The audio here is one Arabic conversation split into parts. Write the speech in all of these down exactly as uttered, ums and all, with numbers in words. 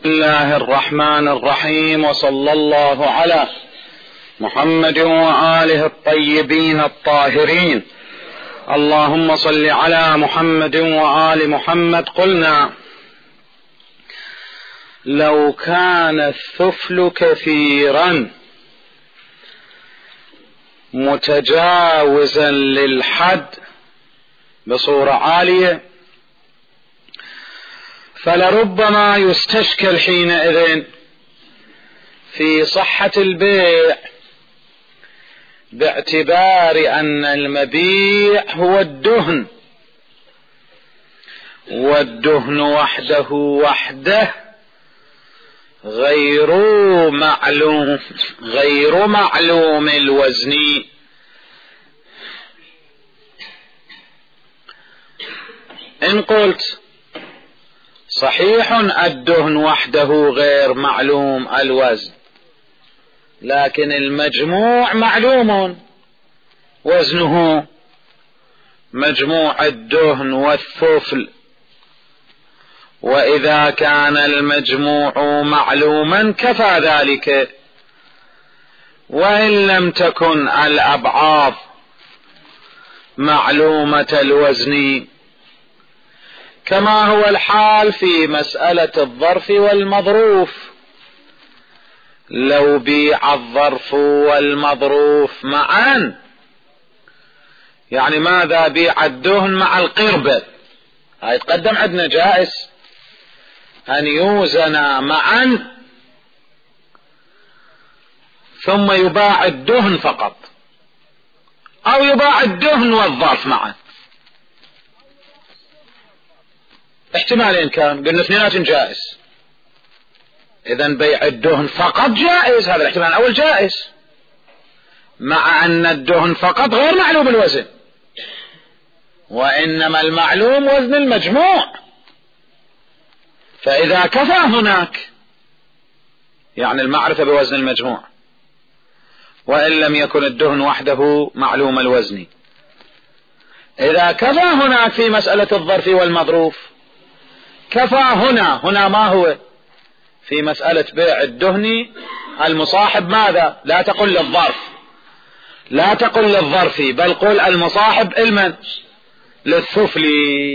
بسم الله الرحمن الرحيم، وصلى الله على محمد وآله الطيبين الطاهرين. اللهم صل على محمد وآل محمد. قلنا: لو كان الثفل كثيرا متجاوزا للحد بصورة عالية فلربما يستشكل حينئذ في صحة البيع، باعتبار أن المبيع هو الدهن، والدهن وحده وحده غير معلوم غير معلوم الوزن. إن قلت صحيح الدهن وحده غير معلوم الوزن، لكن المجموع معلوم وزنه، مجموع الدهن والثفل، وإذا كان المجموع معلوما كفى ذلك، وإن لم تكن الأبعاض معلومة الوزن، كما هو الحال في مسألة الظرف والمظروف. لو بيع الظرف والمظروف معا، يعني ماذا بيع الدهن مع القربة، هاي تقدم عندنا جائز أن يوزنا معا ثم يباع الدهن فقط، أو يباع الدهن والظرف معا، احتمالين كان، قلنا اثنينات جائز. إذن بيع الدهن فقط جائز، هذا الاحتمال الأول جائز، مع أن الدهن فقط غير معلوم الوزن، وإنما المعلوم وزن المجموع. فإذا كفى هناك، يعني المعرفة بوزن المجموع، وإن لم يكن الدهن وحده معلوم الوزن، إذا كفى هناك في مسألة الظرف والمظروف، كفى هنا. هنا ما هو؟ في مسألة بيع الدهن المصاحب ماذا؟ لا تقل للظرف، لا تقل للظرف، بل قل المصاحب المن؟ للثفل.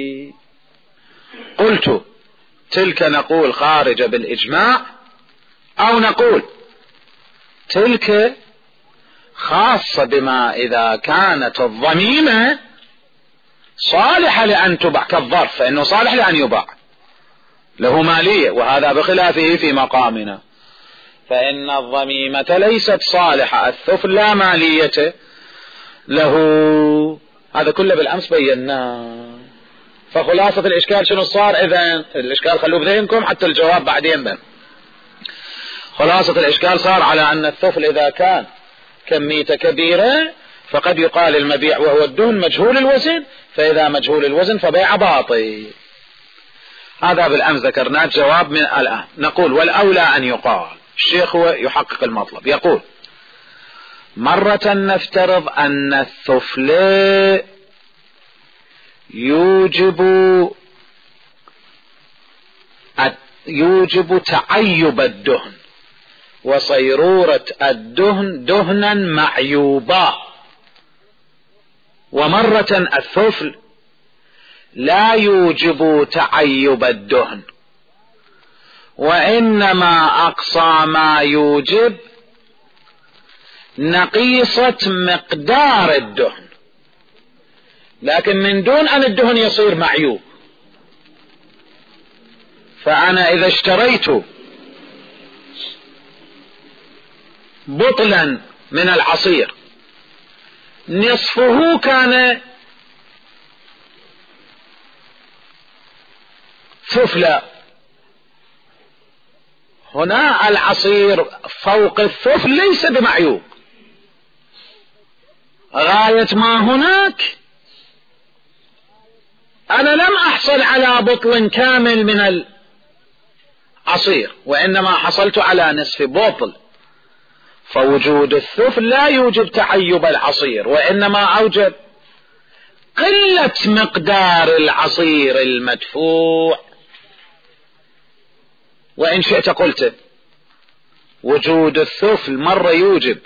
قلت تلك نقول خارجة بالإجماع، أو نقول تلك خاصة بما إذا كانت الضميمة صالحة لأن تباع كالظرف، فإنه صالح لأن يباع، له مالية، وهذا بخلافه في مقامنا، فإن الضميمة ليست صالحة، الثفل لا مالية له. هذا كله بالأمس بيناه. فخلاصة الإشكال شنو صار؟ إذن الإشكال خلوه بذهنكم حتى الجواب بعدين بن. خلاصة الإشكال صار على أن الثفل إذا كان كميته كبيرة فقد يقال المبيع وهو الدهن مجهول الوزن، فإذا مجهول الوزن فبيع باطل. هذا بالأمس ذكرناه، جواب من الآن. نقول: والأولى أن يقال، الشيخ هو يحقق المطلب، يقول: مرة نفترض أن الثفل يوجب يوجب تعيب الدهن وصيرورة الدهن دهنا معيوبا، ومرة الثفل لا يوجب تعيب الدهن، وإنما أقصى ما يوجب نقيصة مقدار الدهن، لكن من دون أن الدهن يصير معيوب. فأنا إذا اشتريت بطلا من العصير نصفه كان ثفلا، هنا العصير فوق الثفل ليس بمعيوب، غاية ما هناك أنا لم أحصل على بطل كامل من العصير، وإنما حصلت على نصف بطل، فوجود الثفل لا يوجب تعيب العصير، وإنما أوجب قلة مقدار العصير المدفوع وإن شئت قلت وجود الثفل مرة يوجب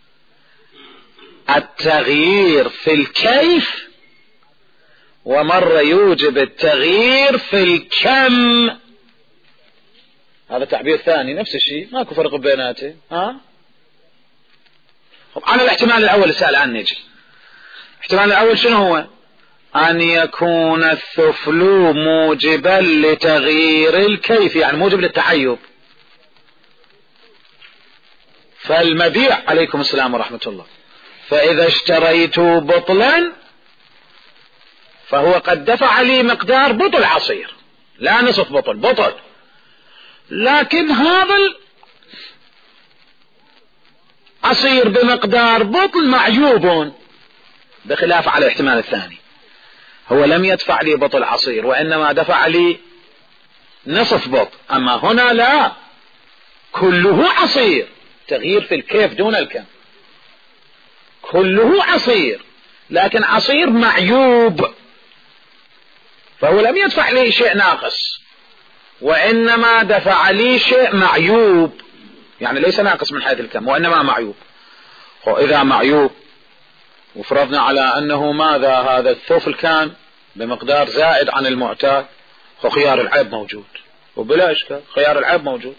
التغيير في الكيف ومرة يوجب التغيير في الكم. هذا تعبير ثاني نفس الشيء، ماكو فرق بيناته. ها على الاحتمال الأول سأل عنه نجي. الاحتمال الأول شنو هو؟ أن يكون الثفل موجبا لتغيير الكيف، يعني موجب للتحيب. فالمبيع عليكم السلام ورحمة الله، فإذا اشتريت بطلا فهو قد دفع لي مقدار بطل عصير، لا نصف بطل، بطل، لكن هذا العصير بمقدار بطل معيوب، بخلاف على الاحتمال الثاني، هو لم يدفع لي بطل عصير وإنما دفع لي نصف بطل. أما هنا لا، كله عصير، تغيير في الكيف دون الكم، كله عصير لكن عصير معيوب، فهو لم يدفع لي شيء ناقص وإنما دفع لي شيء معيوب، يعني ليس ناقص من حيث الكم وإنما معيوب. وإذا معيوب وفرضنا على أنه ماذا هذا الثفل كان بمقدار زائد عن المعتاد، وخيار العيب موجود وبلا إشكال، خيار العيب موجود.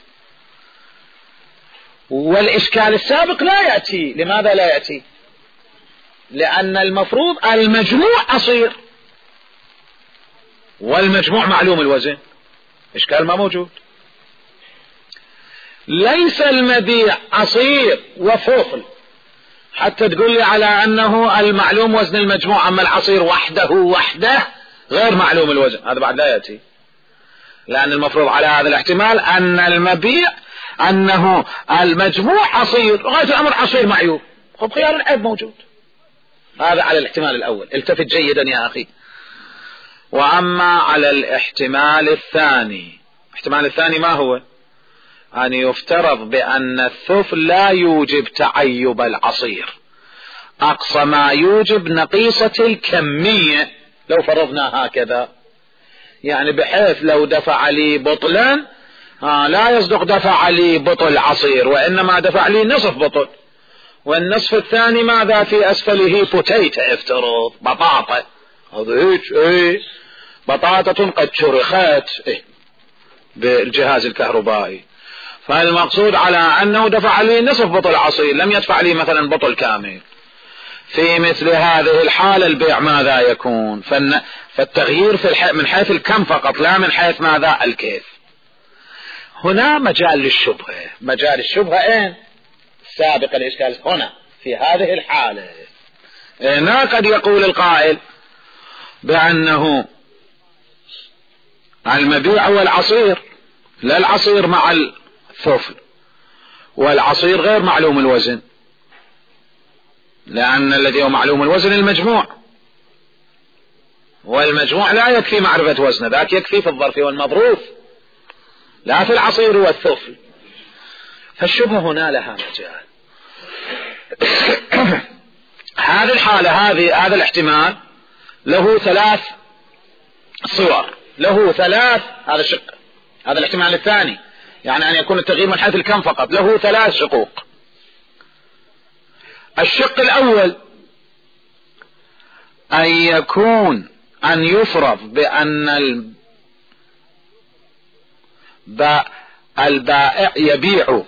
والإشكال السابق لا يأتي. لماذا لا يأتي؟ لأن المفروض المجموع عصير والمجموع معلوم الوزن، إشكال ما موجود. ليس المبيع عصير وثفل حتى تقول لي على أنه المعلوم وزن المجموع، أما العصير وحده وحده غير معلوم الوزن، هذا بعد لا يأتي. لأن المفروض على هذا الاحتمال أن المبيع أنه المجموع عصير وغاية الأمر عصير معيوب، خب خيار العيب موجود. هذا على الاحتمال الأول، التفت جيدا يا أخي. وأما على الاحتمال الثاني، الاحتمال الثاني ما هو؟ أن يفترض بأن الثفل لا يوجب تعيب العصير، أقصى ما يوجب نقيصة الكمية. لو فرضنا هكذا، يعني بحيث لو دفع لي بطلا آه لا يصدق دفع لي بطل عصير وإنما دفع لي نصف بطل، والنصف الثاني ماذا في أسفله؟ بوتيتا، افترض بطاطا، هذا هيك ايه بطاطة قد شرخت ايه بالجهاز الكهربائي، فالمقصود على أنه دفع لي نصف بطل عصير، لم يدفع لي مثلا بطل كامل. في مثل هذه الحالة البيع ماذا يكون؟ فالتغيير في الح... من حيث الكم فقط، لا من حيث ماذا؟ الكيف. هنا مجال للشبهة. مجال الشبهة اين؟ سابق الإشكال هنا في هذه الحالة. هنا قد يقول القائل بأنه المبيع هو العصير، لا العصير مع الثفل، والعصير غير معلوم الوزن، لأن الذي هو معلوم الوزن المجموع، والمجموع لا يكفي معرفة وزنه، ذاك يكفي في الظرف والمظروف، لا في العصير والثفل. فالشبهة هنا لها مجال. هذه الحالة، هذه هذا الاحتمال له ثلاث صور، له ثلاث، هذا شق، هذا الاحتمال الثاني، يعني أن يكون التغيير من حيث الكم فقط، له ثلاث شقوق. الشق الأول أن يكون أن يفرض بأن البائع يبيع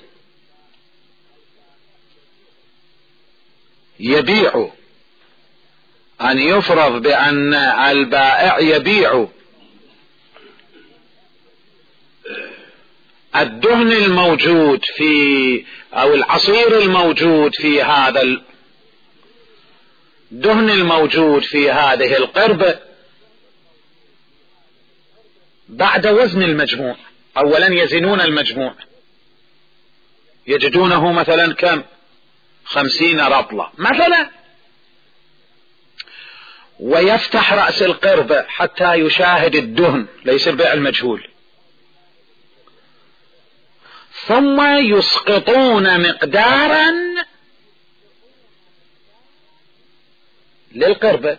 يبيع أن يفرض بأن البائع يبيع الدهن الموجود في أو العصير الموجود في هذا الدهن الموجود في هذه القربة بعد وزن المجموع. أولا يزنون المجموع، يجدونه مثلا كم؟ خمسين رطلة مثلا، ويفتح رأس القربة حتى يشاهد الدهن، ليس بيع المجهول، ثم يسقطون مقدارا للقربة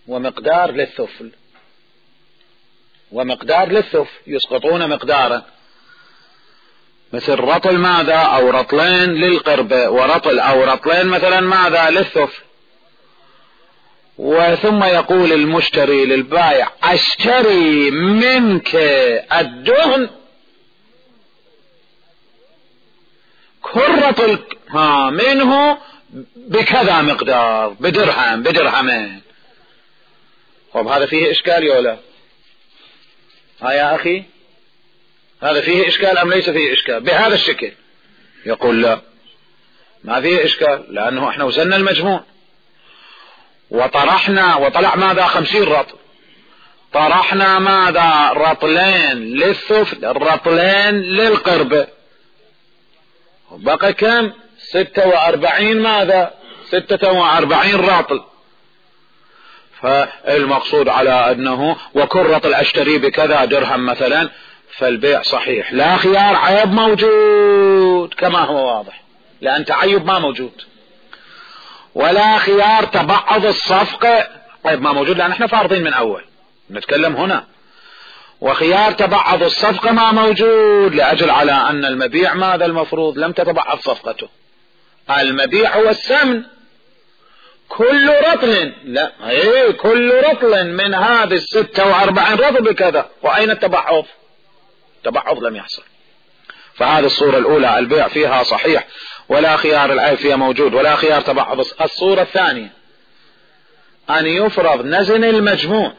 ومقدار للثفل ومقدار للثفل، يسقطون مقدارا مثل رطل ماذا أو رطلين للقربة، ورطل أو رطلين مثلا ماذا للثفل. وثم يقول المشتري للبائع اشتري منك الدهن كرة ها منه بكذا مقدار، بدرهم بدرهمين. طب هذا فيه اشكال يا لا؟ ها يا اخي هذا فيه اشكال ام ليس فيه اشكال بهذا الشكل؟ يقول لا ما فيه اشكال، لانه احنا وزننا المجموع وطرحنا وطلع ماذا خمسين رطل، طرحنا ماذا رطلين للثفل رطلين للقربة، بقى كم؟ ستة واربعين ماذا ستة واربعين رطل. فالمقصود على انه وكرة الاشتري بكذا درهم مثلا، فالبيع صحيح، لا خيار عيب موجود كما هو واضح، لان تعيب ما موجود، ولا خيار تبعض الصفقة طيب ما موجود، لان احنا فارضين من اول نتكلم هنا، وخيار تبعض الصفقة ما موجود، لاجل على ان المبيع ماذا المفروض لم تتبعض صفقته، المبيع هو السمن كل رطل، لا ايه كل رطل من هذه الستة واربعين رطل بكذا، واين التبعض؟ تبعض لم يحصل. فهذه الصورة الاولى البيع فيها صحيح ولا خيار العيب فيها موجود ولا خيار تبعض. الصورة الثانية ان يفرض نزن المجموع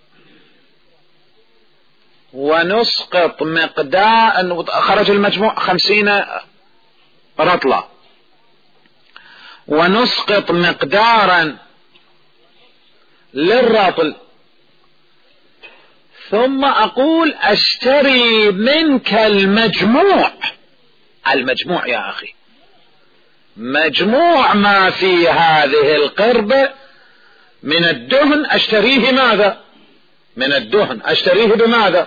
ونسقط مقدار، خرج المجموع خمسين رطلة ونسقط مقدارا للرطل، ثم اقول اشتري منك المجموع، المجموع يا اخي مجموع ما في هذه القربة من الدهن اشتريه ماذا؟ من الدهن اشتريه بماذا؟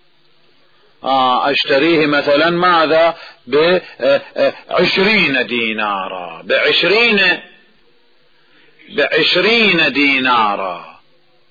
آه اشتريه مثلا ماذا؟ بعشرين دينارا، بعشرين بعشرين دينارا.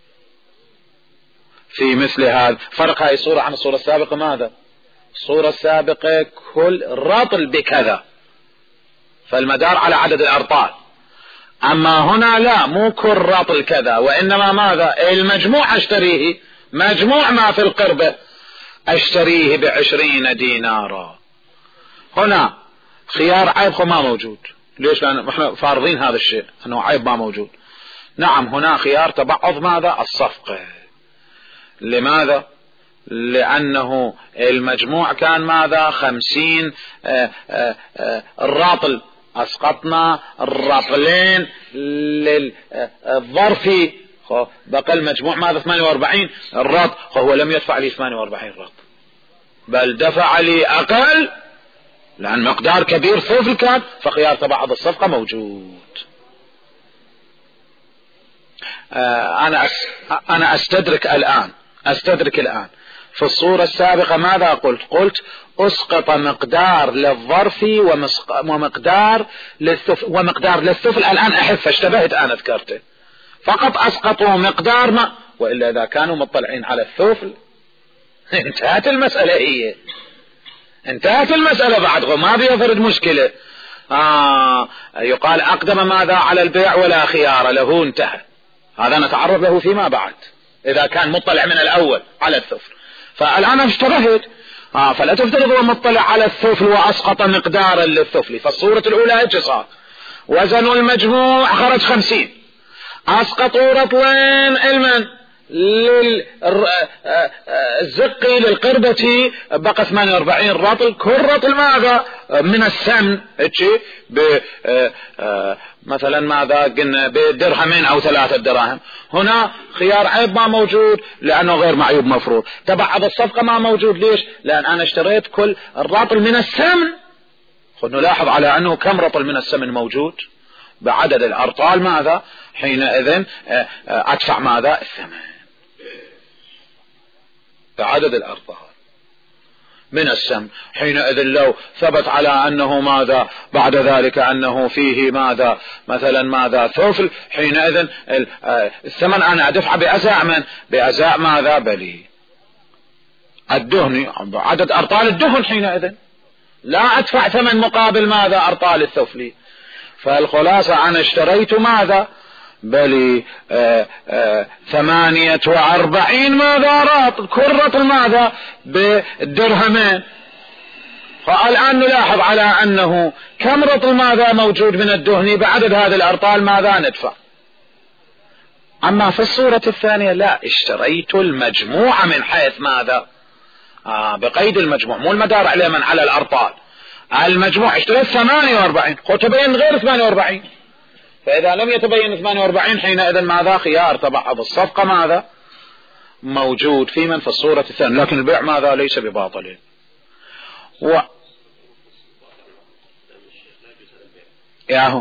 في مثل هذا فرق هاي الصورة عن الصورة السابقة ماذا؟ الصورة السابقة كل رطل بكذا، فالمدار على عدد الارطال، اما هنا لا، مو كل رطل كذا، وانما ماذا؟ المجموع اشتريه، مجموع ما في القربة اشتريه بعشرين دينارا. هنا خيار عيب ما موجود، ليش؟ لان احنا فارضين هذا الشيء انه عيب ما موجود. نعم هنا خيار تبعض ماذا؟ الصفقة. لماذا؟ لانه المجموع كان ماذا؟ خمسين آآ آآ الرطل، اسقطنا الرطلين للظرف، بقى المجموع ماذا؟ ثمانية واربعين الرطل، هو لم يدفع لي ثمانية واربعين رطل بل دفع لي اقل، لان مقدار كبير ثفل كان، فخيار تبعض الصفقة موجود. انا انا استدرك الان استدرك الان في الصورة السابقة ماذا قلت؟ قلت اسقط مقدار للظرف ومقدار للثفل، ومقدار للثفل الان احف اشتبهت انا ذكرته، فقط اسقطوا مقدار ما، والا اذا كانوا مطلعين على الثفل انتهت المسألة، هي انتهت المسألة بعد ما بيفرد مشكلة. آه يقال اقدم ماذا على البيع ولا خيار له، انتهى، هذا نتعرض له فيما بعد اذا كان مطلع من الاول على الثفل. فالان اشتبهت، آه فلا تفترض هو مطلع على الثفل واسقط مقدارا للثفل. فالصورة الاولى ايش صار؟ وزنوا المجموع خرج خمسين، اسقطوا رطلين المن للزقي للقربة بقى ثمانية واربعين رطل، كل رطل ماذا؟ من السمن مثلا ماذا قلنا بدرهمين او ثلاثة دراهم. هنا خيار عيب ما موجود لانه غير معيوب مفروض، تبعض الصفقة ما موجود، ليش؟ لان انا اشتريت كل الرطل من السمن. خذ نلاحظ على انه كم رطل من السمن موجود بعدد الارطال، ماذا حينئذ ادفع ماذا؟ الثمن بعدد الارطال من السمن. حينئذ لو ثبت على انه ماذا بعد ذلك انه فيه ماذا مثلا ماذا ثفل، حينئذ الثمن انا ادفع بازاء من؟ بازاء ماذا؟ بلي الدهن، عدد ارطال الدهن حينئذ. لا أدفع ثمن مقابل ماذا؟ أرطال الثفلي. فالخلاصة أنا اشتريت ماذا؟ بل آآ آآ ثمانية وأربعين ماذا راطل، كل رطل ماذا؟ بالدرهمين. فالآن نلاحظ على أنه كم رطل ماذا موجود من الدهن بعدد هذه الأرطال ماذا ندفع. أما في الصورة الثانية لا، اشتريت المجموعة من حيث ماذا؟ آه بقيد المجموع، مو المدار عليه من على الأرطال. المجموع اشتريت ثمانية وأربعين، قد تبين غير ثمانية وأربعين. فإذا لم يتبين ثمانية وأربعين حينئذ ماذا؟ خيار تبعض الصفقة ماذا؟ موجود في من في الصورة الثانية، لكن البيع ماذا؟ ليس بباطل. و ياهو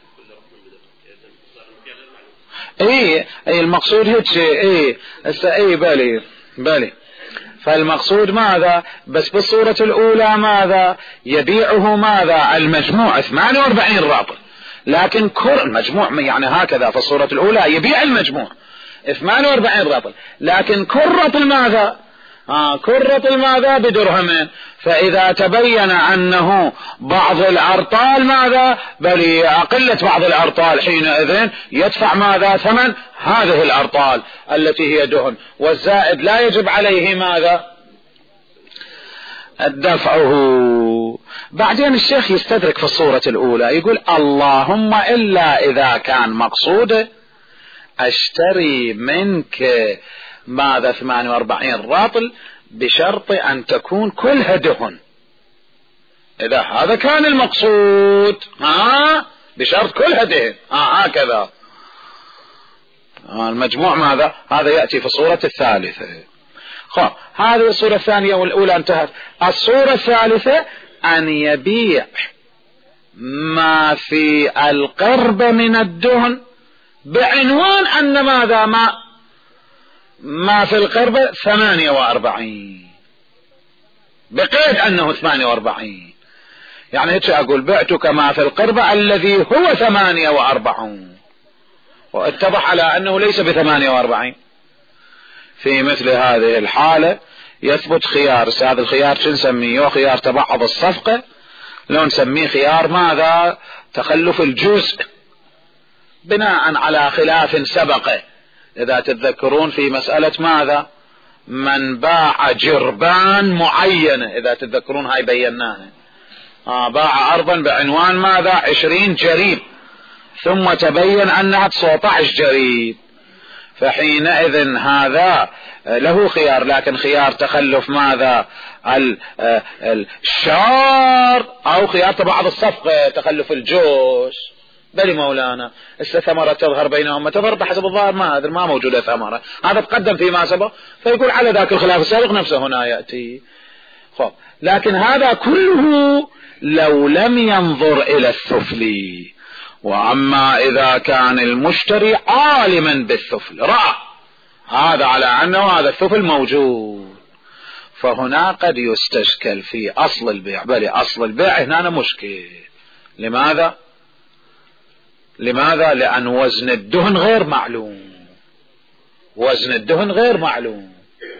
اي اي المقصود هيك اي اي بالي بالي. فالمقصود ماذا؟ بس بالصورة الأولى ماذا؟ يبيعه ماذا؟ المجموع ثمانية وأربعين رطل، لكن كل المجموع يعني هكذا في الصورة الأولى يبيع المجموع ثمانية وأربعين رطل، لكن كل رطل ماذا؟ آه كل رطل ماذا؟ بدرهمين. فإذا تبين أنه بعض الأرطال ماذا؟ بل أقلة بعض الأرطال، حينئذ يدفع ماذا؟ ثمن هذه الأرطال التي هي دهن، والزائد لا يجب عليه ماذا؟ الدفعه. بعدين الشيخ يستدرك في الصورة الأولى يقول اللهم إلا إذا كان مقصوده أشتري منك ماذا؟ ثمانية وأربعين رطل بشرط أن تكون كلها دهن. إذا هذا كان المقصود ها بشرط كلها دهن ها هكذا المجموع ماذا؟ هذا يأتي في الصورة الثالثة. خب هذه الصورة الثانية والأولى انتهت. الصورة الثالثة أن يبيع ما في القرب من الدهن بعنوان أن ماذا؟ ما ما في القرب ثمانية وأربعين، بقيد أنه ثمانية وأربعين. يعني هيك أقول بعتك ما في القرب الذي هو ثمانية وأربعون، واتضح على أنه ليس بثمانية وأربعين. في مثل هذه الحالة يثبت خيار. هذا الخيار شو نسميه؟ خيار تبعض الصفقة، لو نسميه خيار ماذا؟ تخلف الجزء، بناء على خلاف سبقه. إذا تتذكرون في مسألة ماذا؟ من باع جربان معينة، إذا تتذكرون هاي بيناها. آه باع أرضا بعنوان ماذا؟ عشرين جريب، ثم تبين أنها تسعة عشر جريب، فحينئذ هذا له خيار، لكن خيار تخلف ماذا؟ الشار، أو خيار تبعض الصفقة تخلف الجوش. بل مولانا الثمرة تظهر بينهم تظهر بحسب الظاهر ما هذا ما موجودة ثمرة، هذا تقدم فيما سبق، فيقول على ذاك الخلاف السابق نفسه هنا يأتي. خب لكن هذا كله لو لم ينظر إلى الثفل. وأما إذا كان المشتري عالما بالثفل، رأى هذا على أنه هذا الثفل موجود، فهنا قد يستشكل في أصل البيع. بل أصل البيع هنا مشكل. لماذا؟ لماذا؟ لأن وزن الدهن غير معلوم، وزن الدهن غير معلوم.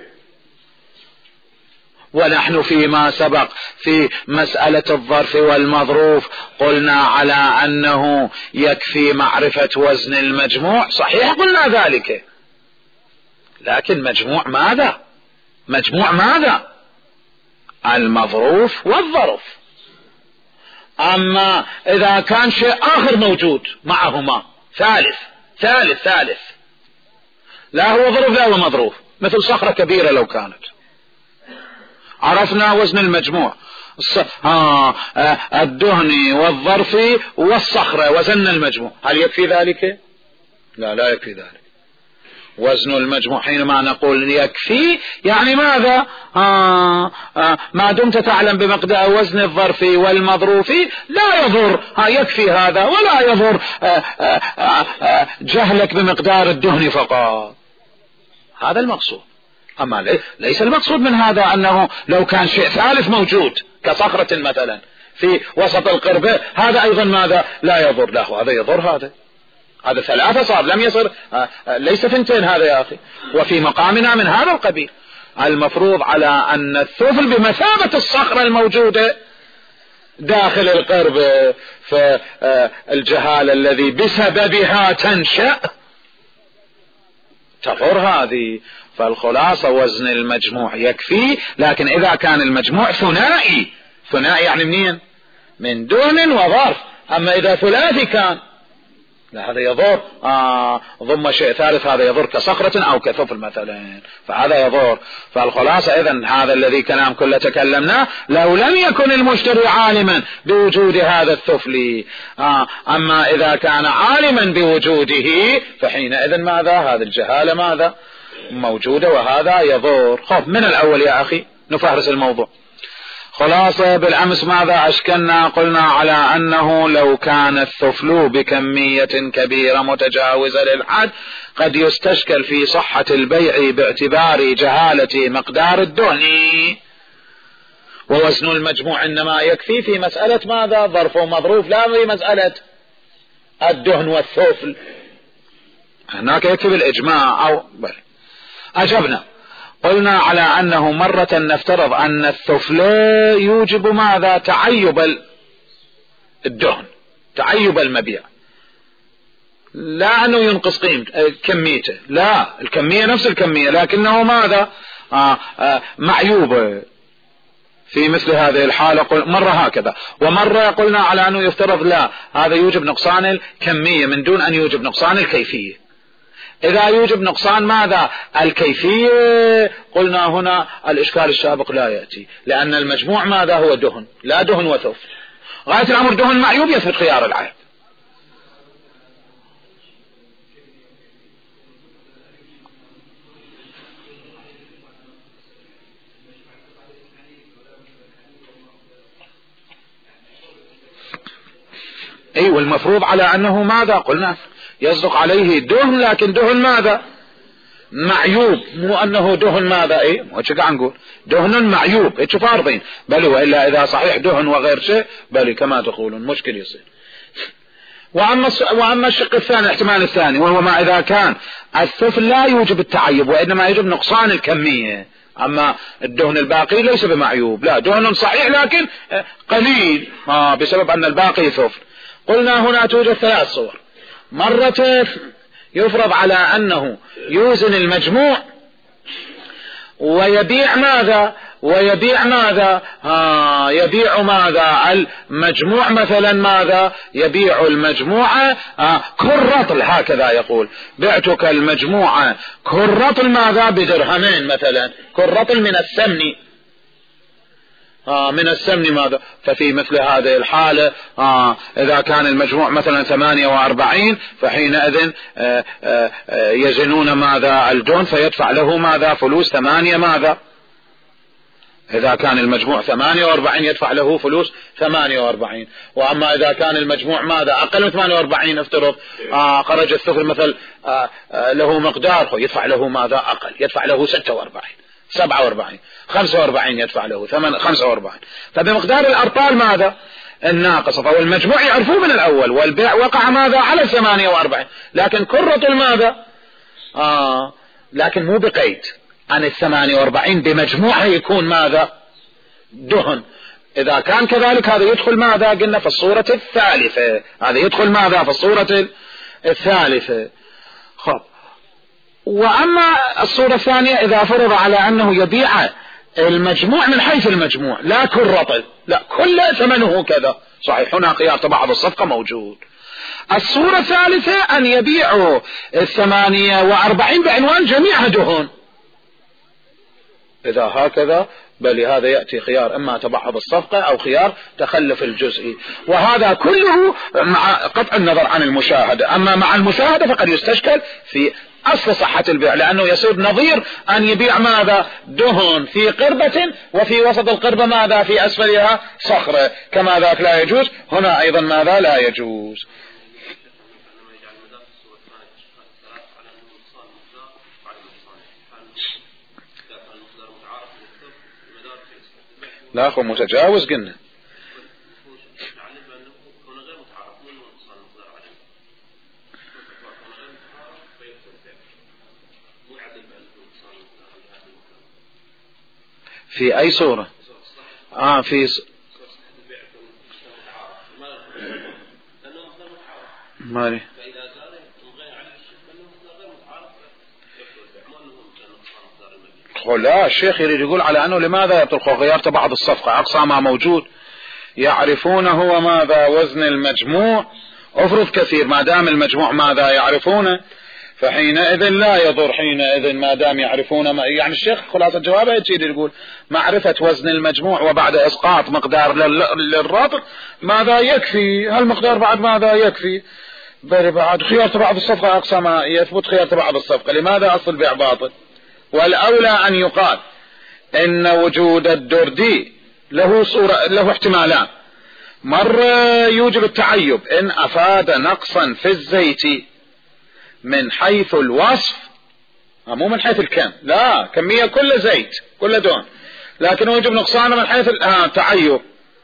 ونحن فيما سبق في مسألة الظرف والمظروف قلنا على أنه يكفي معرفة وزن المجموع، صحيح قلنا ذلك، لكن مجموع ماذا؟ مجموع ماذا؟ المظروف والظرف. أما إذا كان شيء آخر موجود معهما، ثالث ثالث ثالث، لا هو ظرف لا هو مظروف، مثل صخرة كبيرة لو كانت، عرفنا وزن المجموع آه الدهني والظرفي والصخرة، وزن المجموع، هل يكفي ذلك؟ لا لا يكفي ذلك. وزن المجموع حينما نقول يكفي يعني ماذا؟ آه آه ما دمت تعلم بمقدار وزن الظرف والمظروف لا يضر، ها يكفي هذا، ولا يضر آه آه آه جهلك بمقدار الدهن فقط. هذا المقصود. أما ليس المقصود من هذا أنه لو كان شيء ثالث موجود كصخرة مثلا في وسط القربة، هذا أيضا ماذا؟ لا يضر. لا هذا يضر، هذا هذا ثلاثة صار، لم يصر آه آه ليس ثنتين هذا يا أخي. وفي مقامنا من هذا القبيل المفروض على أن الثفل بمثابة الصخرة الموجودة داخل القرب فالجهالة الذي بسببها تنشأ تضر هذه. فالخلاصة وزن المجموع يكفي، لكن إذا كان المجموع ثنائي، ثنائي يعني منين؟ من دهن وظرف. أما إذا ثلاثي كان لا هذا يضر، آه ضم شيء ثالث هذا يضر كصخرة أو كثفل مثلا، فهذا يضر. فالخلاصة إذن هذا الذي كلام كله تكلمناه لو لم يكن المشتري عالما بوجود هذا الثفل. آه أما إذا كان عالما بوجوده فحينئذ ماذا؟ هذا الجهالة ماذا؟ موجودة وهذا يضر. خف من الأول يا أخي نفهرس الموضوع. خلاصة بالأمس ماذا أشكلنا؟ قلنا على أنه لو كان الثفل بكمية كبيرة متجاوزة للحد قد يستشكل في صحة البيع باعتبار جهالة مقدار الدهن، ووزن المجموع إنما يكفي في مسألة ماذا؟ ظرف ومظروف، لا في مسألة الدهن والثفل. هناك يكفي بالإجماع أو بل. أجبنا قلنا على أنه مرة نفترض أن الثفل يوجب ماذا؟ تعيب الدهن، تعيب المبيع، لا أنه ينقص قيمة كميته، لا الكمية نفس الكمية لكنه ماذا؟ آه آه معيوب في مثل هذه الحالة. مرة هكذا ومرة قلنا على أنه يفترض لا هذا يوجب نقصان الكمية من دون أن يوجب نقصان الكيفية. إذا يوجب نقصان ماذا؟ الكيفية، قلنا هنا الإشكال السابق لا يأتي، لأن المجموع ماذا؟ هو دهن، لا دهن وثفل. غاية الأمر دهن معيوب يثبت خيار العيب. أي والمفروض على أنه ماذا؟ قلنا يصدق عليه دهن، لكن دهن ماذا؟ معيوب، مو أنه دهن ماذا؟ إيه وش قاعد نقول؟ دهن معيوب، إيش فارضين؟ بل وإلا إذا صحيح دهن وغير شيء بل كما تقولون مشكل يصير. وأما وأما الشق الثاني الاحتمال الثاني وهو ما إذا كان الثفل لا يوجب التعيب وإنما يوجب نقصان الكمية، أما الدهن الباقي ليس بمعيوب، لا دهن صحيح لكن قليل آه بسبب أن الباقي ثفل. قلنا هنا توجد ثلاث صور. مرة يفرض على أنه يوزن المجموع ويبيع ماذا؟ ويبيع ماذا؟ آه يبيع ماذا؟ المجموع مثلا ماذا؟ يبيع المجموعة آه كالرطل، هكذا يقول بعتك المجموعة كالرطل ماذا؟ بدرهمين مثلا، كالرطل من السمن آه من السمن ماذا؟ ففي مثل هذه الحالة آه إذا كان المجموع مثلا ثمانية وأربعين فحينئذ آه آه يزنون ماذا؟ الدهن فيدفع له ماذا؟ فلوس ثمانية ماذا؟ إذا كان المجموع ثمانية وأربعين يدفع له فلوس ثمانية وأربعين. وأما إذا كان المجموع ماذا؟ أقل من ثمانية وأربعين افترض آه خرج الثفل مثل آه آه له مقدار يدفع له ماذا؟ أقل، يدفع له ستة وأربعين سبعة وأربعين خمسة وأربعين يدفع له ثمن خمسة وأربعين. فبمقدار الأرطال ماذا؟ الناقصة. فالمجموع يعرفوه من الأول والبيع وقع ماذا؟ على ثمانية وأربعين، لكن كرة ماذا؟ آه لكن مو بقيد عن الثمانية وأربعين بمجموعها يكون ماذا؟ دهن. إذا كان كذلك هذا يدخل ماذا؟ قلنا في الصورة الثالثة، هذا يدخل ماذا؟ في الصورة الثالثة. خب وأما الصورة الثانية إذا فرض على أنه يبيع المجموع من حيث المجموع لا كل رطل، لا كل ثمنه كذا، صحيح هنا خيار تبعض الصفقة موجود. الصورة الثالثة أن يبيعوا الثمانية وأربعين بعنوان جميعها دهن، إذا هكذا بل هذا يأتي خيار إما تبعض الصفقة أو خيار تخلف الجزئي، وهذا كله مع قطع النظر عن المشاهدة. أما مع المشاهدة فقد يستشكل في أصل صحة البيع، لأنه يصير نظير أن يبيع ماذا؟ دهن في قربة وفي وسط القربة ماذا؟ في أسفلها صخرة، كما ذاك لا يجوز، هنا أيضا ماذا؟ لا يجوز. لا أخو متجاوز قلنا في أي صورة؟ آه في ص... مالي لا، الشيخ يريد يقول على أنه لماذا يبطل غيرت بعض الصفقة أقصى ما موجود يعرفونه وماذا وزن المجموع، افرض كثير ما دام المجموع ماذا يعرفونه فحينئذ لا يضر، حينئذ ما دام يعرفون ما يعني الشيخ خلاصة جوابه يجي يقول معرفة وزن المجموع وبعد إسقاط مقدار للرطل ماذا يكفي، هالمقدار بعد ماذا يكفي، بعد خيارة بعض الصفقة أقصى ما يثبت خيارة بعض الصفقة، لماذا أصل بيع باطل؟ والأولى أن يقال إن وجود الدردي له صورة له احتمالان، مرة يوجب التعيب إن أفاد نقصا في الزيت من حيث الوصف، مو من حيث الكم، لا كمية كل زيت كل دون، لكن يوجب نقصانه من حيث التعيب،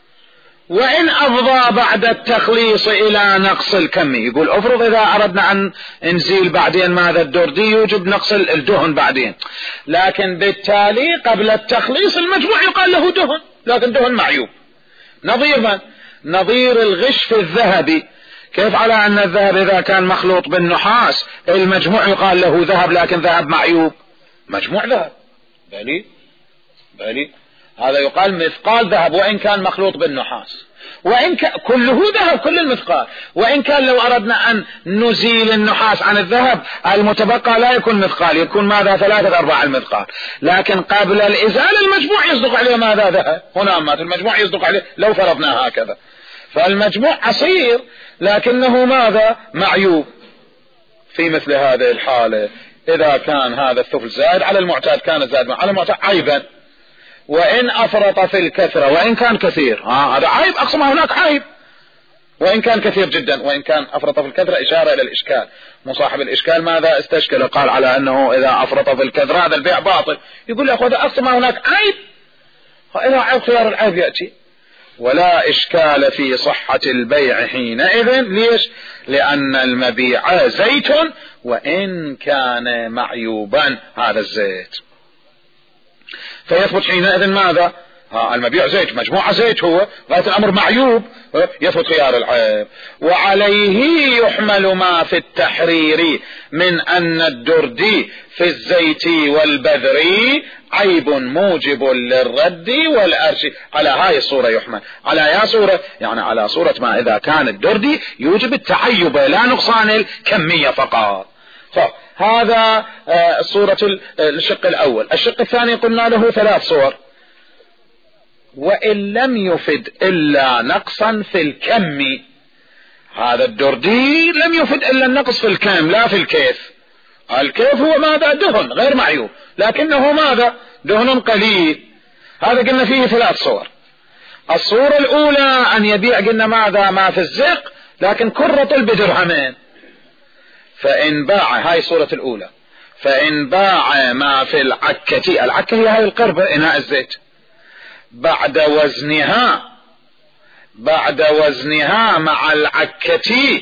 وإن أفضى بعد التخليص إلى نقص الكمي، يقول أفرض إذا أردنا أن نزيل بعدين ماذا الدردي يوجب نقص الدهن بعدين، لكن بالتالي قبل التخليص المجموع يقال له دهن، لكن دهن معيوب. نظير من؟ نظير الغش في الذهبي، كيف على أن الذهب إذا كان مخلوط بالنحاس المجموع يقال له ذهب لكن ذهب معيوب، مجموع ذهب بلي بلي هذا يقال مثقال ذهب وإن كان مخلوط بالنحاس، وإن كان كله ذهب كل المثقال، وإن كان لو أردنا أن نزيل النحاس عن الذهب المتبقى لا يكون مثقال، يكون ماذا ثلاثة أرباع المثقال، لكن قبل الإزالة المجموع يصدق عليه ماذا ذهب، هنا مات المجموع يصدق عليه لو فرضنا هكذا، فالمجموع عصير لكنه ماذا معيوب. في مثل هذه الحالة إذا كان هذا الثفل زائد على المعتاد كان زائد على المعتاد عيبا، وإن أفرط في الكثرة وإن كان كثير ها هذا عيب، أقصى ما هناك عيب وإن كان كثير جدا، وإن كان أفرط في الكثرة إشارة إلى الإشكال، مصاحب الإشكال ماذا استشكل قال على أنه إذا أفرط في الكثرة هذا البيع باطل، يقول لك هذا أقصى ما هناك عيب، إذا عيب خيار العيب يأتي، ولا إشكال في صحة البيع حينئذ. ليش؟ لأن المبيع زيت وإن كان معيوبا هذا الزيت، فيثبت حينئذ ماذا؟ ها المبيع زيت مجموعة زيت هو غاية الأمر معيوب، يثبت خيار العيب. وعليه يحمل ما في التحرير من أن الدردي في الزيت والبذري عيب موجب للرد والأرش، على هاي الصورة يحمل، على يا صورة يعني على صورة ما إذا كان الدردي يوجب التعيب لا نقصان الكمية فقط. هذا صورة الشق الأول. الشق الثاني قلنا له ثلاث صور، وإن لم يفد إلا نقصا في الكم، هذا الدردي لم يفد إلا النقص في الكم لا في الكيف، الكيف هو ماذا؟ دهن غير معيوب لكنه ماذا؟ دهن قليل. هذا قلنا فيه ثلاث صور. الصورة الأولى أن يبيع قلنا ماذا؟ ما في الزق لكن كرة بدرهمين، فإن باع، هاي صورة الأولى، فإن باع ما في العكة، العكة هي هاي القربة إناء الزيت، بعد وزنها بعد وزنها مع العكة،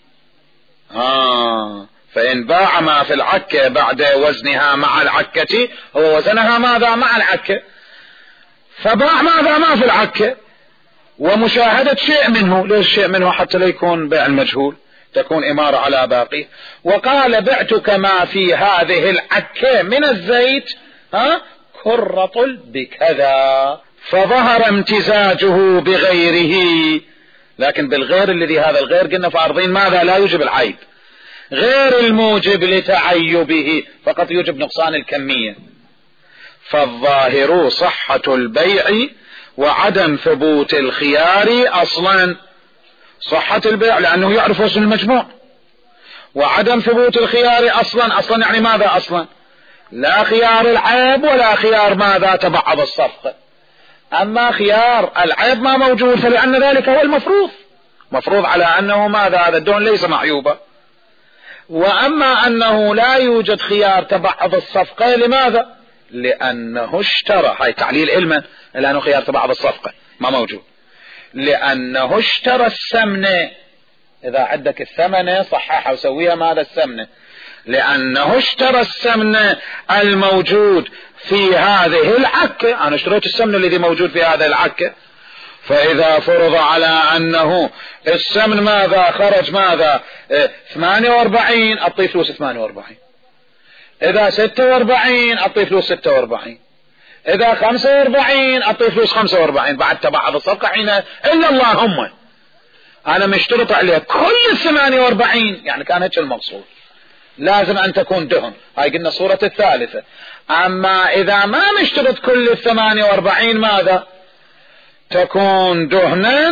آه فإن باع ما في العكة بعد وزنها مع العكة، هو وزنها ماذا؟ مع العكة، فباع ماذا؟ ما في العكة، ومشاهدة شيء منه، ليش شيء منه؟ حتى لا يكون بيع المجهول، تكون إمارة على باقي، وقال بعتك ما في هذه العكة من الزيت ها كرة بكذا، فظهر امتزاجه بغيره، لكن بالغير الذي هذا الغير قلنا فعرضين ماذا؟ لا يوجب العيب، غير الموجب لتعيبه فقط يوجب نقصان الكمية، فالظاهر صحة البيع وعدم ثبوت الخيار أصلا. صحة البيع لأنه يعرف وزن المجموع، وعدم ثبوت الخيار أصلا، أصلا يعني ماذا؟ أصلا لا خيار العيب ولا خيار ماذا؟ تبعض الصفقة. أما خيار العيب ما موجود، فلأن ذلك هو المفروض، مفروض على أنه ماذا؟ هذا الدون ليس معيوبا. وأما أنه لا يوجد خيار تبعض الصفقة، لماذا؟ لأنه اشترى، هاي تعليل علما، لأنه خيار تبعض الصفقة ما موجود، لأنه اشترى السمنة، إذا عندك الثمنة صححها وسويها ماذا؟ السمنة، لأنه اشترى السمنة الموجود في هذه العكة، أنا اشتريت السمنة الذي موجود في هذه العكة، فإذا فرض على أنه السمن ماذا خرج ماذا ثمانية واربعين، أعطي فلوس ثمانية واربعين. إذا ستة واربعين أعطي فلوس ستة واربعين. إذا خمسة واربعين أعطي فلوس خمسة واربعين. بعد تبعض الصفقة حين إلا اللهم أنا مشترط عليه كل ثمانية واربعين، يعني كان هيك المقصود، لازم أن تكون دهن. هاي قلنا صورة الثالثة. أما إذا ما مشترط كل الثمانية واربعين ماذا تكون دهنا،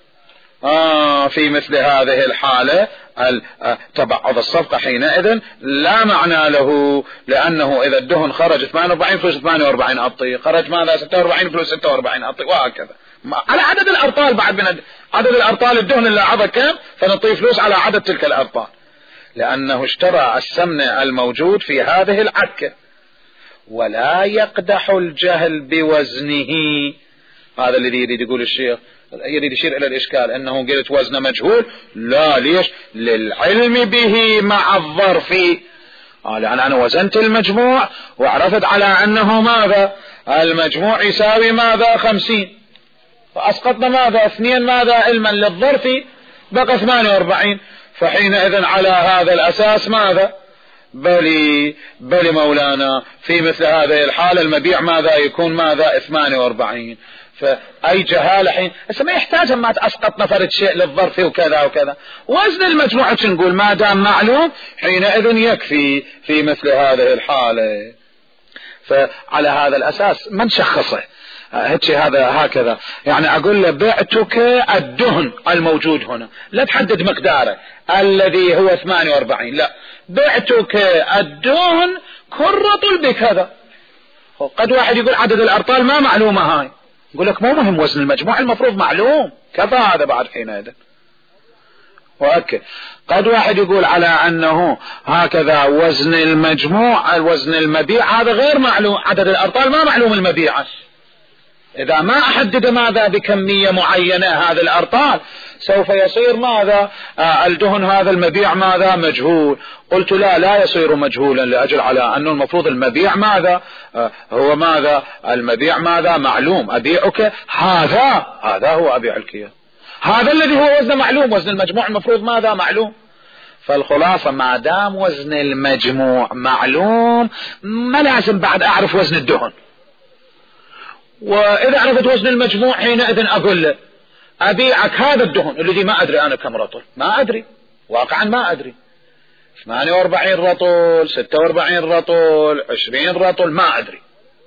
آه في مثل هذه الحالة تبعض الصفقة حينئذ لا معنى له، لأنه إذا الدهن خرج ثمانية واربعين فلوس ثمانية واربعين أعطي، خرج ماذا ستة واربعين فلوس ستة واربعين أعطي، وهكذا على عدد الأرطال. بعد من عدد الأرطال الدهن اللي عضى كم فنعطي فلوس على عدد تلك الأرطال، لأنه اشترى السمن الموجود في هذه العكة. ولا يقدح الجهل بوزنه، هذا الذي يريد يقول الشيخ، يريد يشير إلى الإشكال أنه قلت وزن مجهول. لا، ليش؟ للعلم به مع الظرف. آه لأن أنا وزنت المجموع وعرفت على أنه ماذا المجموع يساوي ماذا خمسين، فأسقطنا ماذا اثنين ماذا علما للظرف بقى ثمانية واربعين. فحينئذ على هذا الأساس ماذا بلي بلي مولانا في مثل هذه الحالة المبيع ماذا يكون ماذا ثمانية واربعين. فأي جهالة حين هسه ما يحتاج ما تسقط نفرد شيء للظرف وكذا وكذا. وزن المجموعة نقول ما دام معلوم حينئذ يكفي في مثل هذه الحالة. فعلى هذا الأساس من شخصه هيك هذا هكذا، يعني أقول له بعتك الدهن الموجود هنا، لا تحدد مقداره الذي هو ثمانية واربعين، لا، بعتك الدهن كرة بكذا. قد واحد يقول عدد الأرطال ما معلومة، هاي يقول لك مو مهم وزن المجموع المفروض معلوم، كفى هذا بعد حينئذ. وأكد قد واحد يقول على أنه هكذا وزن المجموع الوزن المبيع هذا غير معلوم، عدد الأرطال ما معلوم المبيع. إذا ما أحدد ماذا بكمية معينة هذا الأرطال سوف يصير ماذا آه الدهن هذا المبيع ماذا مجهول. قلت لا لا يصير مجهولا، لأجل على أنه المفروض المبيع ماذا آه هو ماذا المبيع ماذا معلوم. أبيعك هذا هذا هو أبيع الكيا، هذا الذي هو وزن معلوم، وزن المجموع المفروض ماذا معلوم. فالخلاصة ما دام وزن المجموع معلوم ما لازم بعد أعرف وزن الدهن. وإذا عرفت وزن المجموع حينئذ أقول له أبيعك هذا الدهن الذي ما أدري أنا كم رطل، ما أدري واقعا ما أدري، ثمانية واربعين رطل ستة واربعين رطل عشرين رطل ما أدري،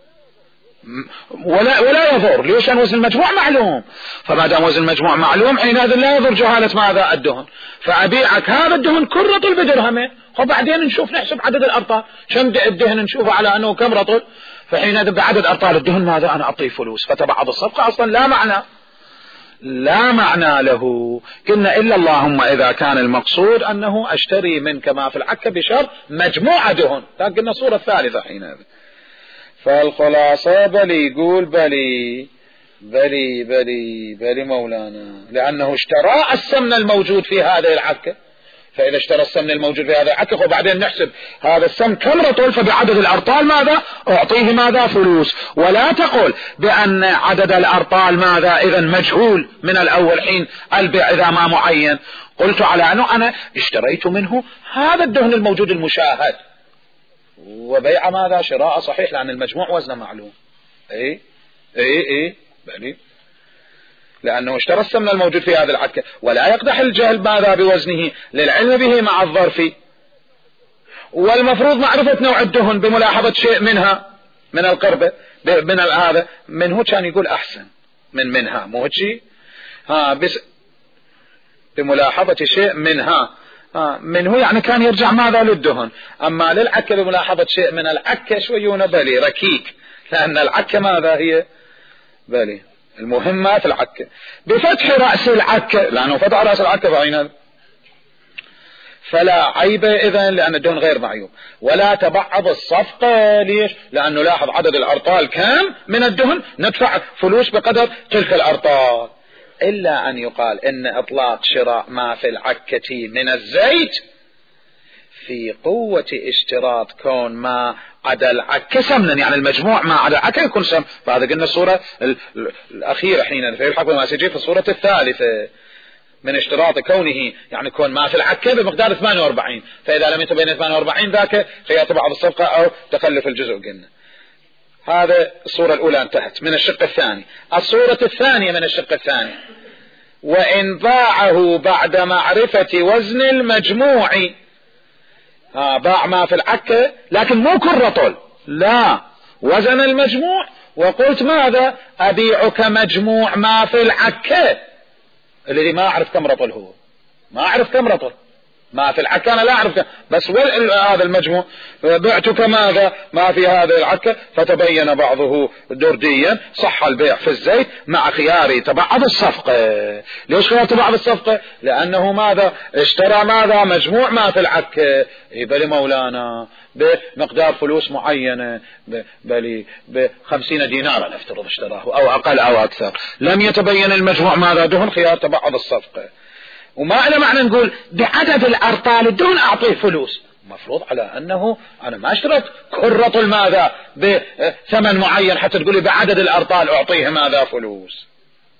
ولا ولا يضر. ليش؟ أن وزن المجموع معلوم. فما دام وزن المجموع معلوم حينئذ لا يضر جهالة ماذا الدهن. فأبيعك هذا الدهن كل رطل بدرهمه، وبعدين نشوف نحسب عدد الأرطال كم الدهن نشوفه على أنه كم رطل، فحينئذ بعدد أرطال الدهن ماذا أنا أعطيه فلوس. فتبعض الصفقة أصلا لا معنى لا معنى له. قلنا إلا اللهم إذا كان المقصود أنه أشتري منك ما في العكة بشرط مجموعة دهن، قلنا صورة ثالثة حينئذ. فالخلاصة بلي يقول بلي بلي بلي بلي مولانا، لأنه اشترى السمن الموجود في هذه العكة. فإذا اشترى السمن الموجود في هذه العكة وبعدين نحسب هذا السمن كم رطل، فبعدد الأرطال ماذا أعطيه ماذا فلوس. ولا تقول بأن عدد الأرطال ماذا إذا مجهول من الأول حين البيع إذا ما معين. قلت على أنه أنا اشتريت منه هذا الدهن الموجود المشاهد، وبيع ماذا شراء صحيح لأن المجموع وزنه معلوم. اي اي اي بلي، لأنه اشترى السمن الموجود في هذا العكة. ولا يقدح الجهل ماذا بوزنه للعلم به مع الظرف. والمفروض معرفة نوع الدهن بملاحظة شيء منها من القربة من هذا منه، كان يقول أحسن من منها مو شيء ها بس بملاحظة شيء منها آه منه، يعني كان يرجع ماذا للدهن. أما للعكة بملاحظة شيء من العكة شويون بلي ركيك، لأن العكة ماذا هي بلي المهمات العكة بفتح رأس العكة، لأنه فتح رأس العكة بعينها فلا عيب إذن لأن الدهن غير معيوب. ولا تبعض الصفقة. ليش؟ لأنه لاحظ عدد الأرطال كم من الدهن ندفع فلوس بقدر تلك الأرطال. إلا أن يقال إن إطلاق شراء ما في العكة من الزيت في قوة اشتراط كون ما عدا العكة سمنا، يعني المجموع ما عدا العكة يكون سم. فهذا قلنا الصورة الأخيرة حين في الحكم ما سيجي في الصورة الثالثة من اشتراط كونه يعني كون ما في العكة بمقدار ثمانية وأربعين، فإذا لم يتبين ثمانية وأربعين ذاك خيار بعض الصفقة أو تخلف الجزء. قلنا هذا الصورة الأولى انتهت من الشق الثاني. الصورة الثانية من الشق الثاني: وإن باعه بعد معرفة وزن المجموع. آه باع ما في العكة لكن مو كل رطل، لا، وزن المجموع وقلت ماذا؟ أبيعك مجموع ما في العكة، الذي ما أعرف كم رطل، هو ما أعرف كم رطل ما في العكة، أنا لا أعرف كم، بس هذا المجموع بعتك ماذا؟ ما في هذه العكة، فتبين بعضه درديا، صح البيع في الزيت مع خيار تبعض الصفقة. ليش خيار تبعض الصفقة؟ لأنه ماذا؟ اشترى ماذا؟ مجموع ما في العكة. بل مولانا بمقدار فلوس معينة، بل بخمسين دينارا نفترض اشتراه أو أقل أو أكثر، لم يتبين المجموع ماذا؟ دهن خيار تبعض الصفقة. وما إلى معنى نقول بعدد الأرطال دون أعطيه فلوس، مفروض على أنه أنا ما اشتريت كل رطل ماذا بثمن معين حتى تقولي بعدد الأرطال أعطيه ماذا فلوس.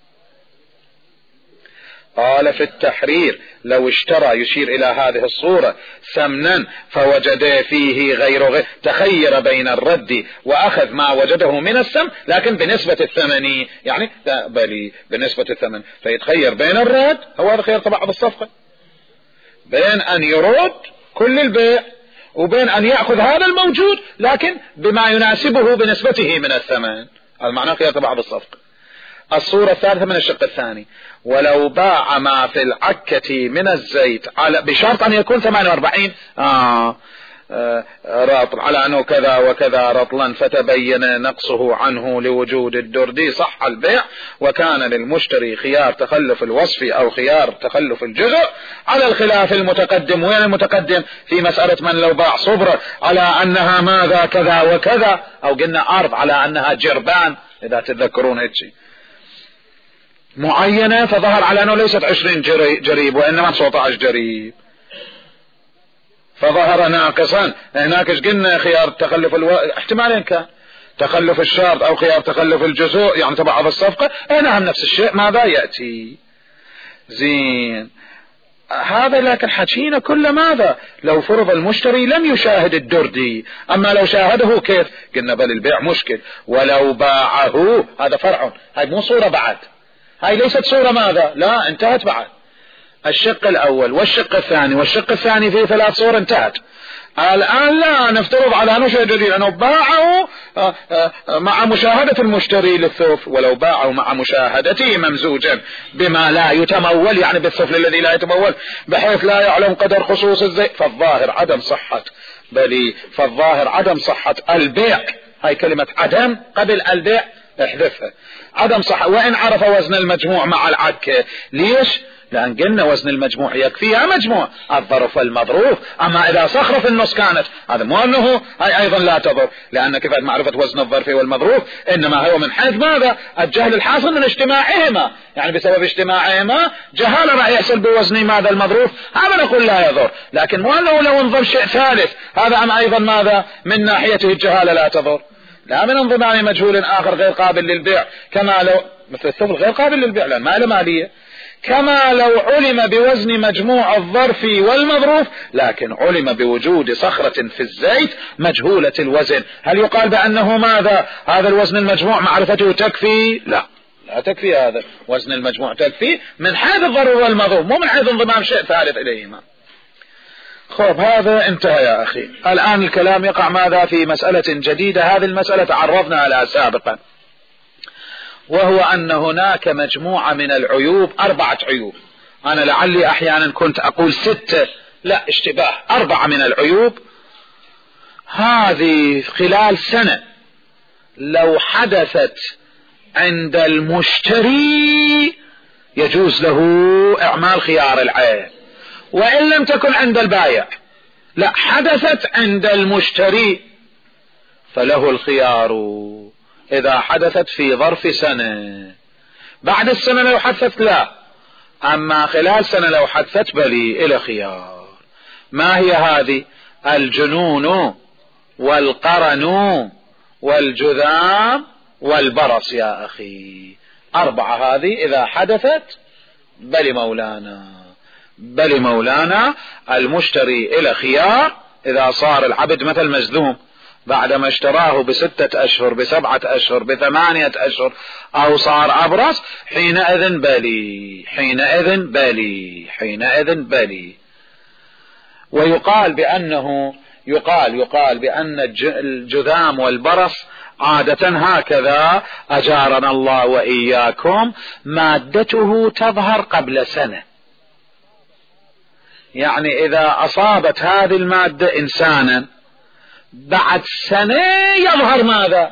قال في التحرير: لو اشترى، يشير إلى هذه الصورة، سمنا فوجد فيه غير غير، تخير بين الرد وأخذ ما وجده من السم لكن بنسبة الثمن، يعني بل بنسبة الثمن، فيتخير بين الرد، هو هذا خيار تبعض الصفقة، بين أن يرد كل البيع وبين أن يأخذ هذا الموجود لكن بما يناسبه بنسبته من الثمن. هذا معناه خيار تبعض الصفقة. الصورة الثالثة من الشق الثاني: ولو باع ما في العكة من الزيت على بشرط أن يكون ثمانية وأربعين آه آه رطل، على أنه كذا وكذا رطلا، فتبين نقصه عنه لوجود الدردي، صح البيع، وكان للمشتري خيار تخلف الوصف أو خيار تخلف الجزء، على الخلاف المتقدم. وين المتقدم؟ في مسألة من لو باع صبرة على أنها ماذا كذا وكذا، أو قلنا أرض على أنها جربان إذا تتذكرون هيك معينة، فظهر على أنه ليست عشرين جريب وإنما تسعة عشر جريب، فظهر ناقصا. هناك قلنا خيار تخلف الو... احتمالين كان تخلف الشرط أو خيار تخلف الجزء، يعني تبعض الصفقة، هنا نفس الشيء ماذا يأتي. زين هذا لكن حكينا كل ماذا؟ لو فرض المشتري لم يشاهد الدردي، أما لو شاهده كيف؟ قلنا بل البيع مشكل. ولو باعه، هذا فرع، هاي مو صورة بعد، هاي ليست صورة ماذا؟ لا، انتهت بعد. الشق الأول والشق الثاني والشق الثاني فيه ثلاث صور انتهت. الآن لا نفترض على أنه شيء جديد، أنه باعه مع مشاهدة المشتري للثوف، ولو باعه مع مشاهدته ممزوجا بما لا يتمول، يعني بالثفل الذي لا يتمول بحيث لا يعلم قدر خصوص الزيت، فالظاهر عدم صحة، بل فالظاهر عدم صحة البيع. هاي كلمة عدم قبل البيع احذفها، عدم صحة. وإن عرف وزن المجموع مع العكة، ليش؟ لأن قلنا وزن المجموع يكفيها مجموع الظرف والمظروف، أما إذا صخرة في النص كانت، هذا مو أنه هاي أيضا لا تضر، لأن كفاية معرفة وزن الظرف والمظروف إنما هو من حيث ماذا؟ الجهل الحاصل من اجتماعهما، يعني بسبب اجتماعهما جهالة راح يحصل بوزن ماذا المظروف، هذا نقول لا يضر. لكن مو أنه لو انضم شيء ثالث، هذا أم أيضا ماذا؟ من ناحيته الجهالة لا تضر، لا من انضمام مجهول آخر غير قابل للبيع، كما لو مثل الثفل غير قابل للبيع لأن ما له مالية، كما لو علم بوزن مجموع الظرف والمظروف لكن علم بوجود صخرة في الزيت مجهولة الوزن، هل يقال بأنه ماذا؟ هذا الوزن المجموع معرفته تكفي؟ لا، لا تكفي، هذا وزن المجموع تكفي من حيث الظرف والمظروف، مو من حيث انضمام شيء ثالث إليهما. خب هذا انتهى يا أخي. الآن الكلام يقع ماذا؟ في مسألة جديدة، هذه المسألة تعرفنا عليها سابقا، وهو أن هناك مجموعة من العيوب، أربعة عيوب، أنا لعلي أحيانا كنت أقول ستة، لا اشتباه، أربعة من العيوب هذه خلال سنة لو حدثت عند المشتري يجوز له إعمال خيار العين، وإن لم تكن عند البائع، لا حدثت عند المشتري فله الخيار إذا حدثت في ظرف سنة. بعد السنة لو حدثت لا، أما خلال سنة لو حدثت بلي إلى خيار. ما هي هذه؟ الجنون والقرن والجذام والبرص يا أخي. أربعة هذه إذا حدثت بل مولانا بل مولانا المشتري إلى خيار. إذا صار العبد مثل مجذوم بعدما اشتراه بستة أشهر بسبعة أشهر بثمانية أشهر أو صار أبرص، حينئذ بلي حينئذ بلي حينئذ بلي. ويقال بأنه يقال يقال بأن الجذام والبرص عادة هكذا أجارنا الله وإياكم مادته تظهر قبل سنة. يعني إذا أصابت هذه المادة إنسانا بعد سنة يظهر ماذا؟